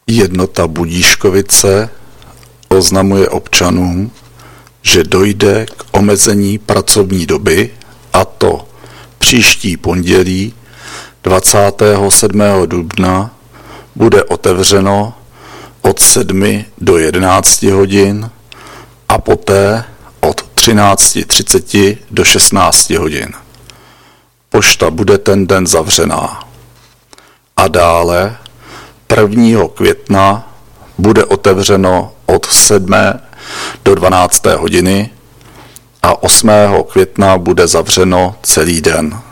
Jednota Budíškovice oznamuje občanům, že dojde k omezení pracovní doby, a to příští pondělí 27. dubna bude otevřeno od 7 do 11 hodin a poté od 13:30 do 16 hodin. Pošta bude ten den zavřená. A dále 1. května bude otevřeno od 7 do 12 hodiny a 8. května bude zavřeno celý den.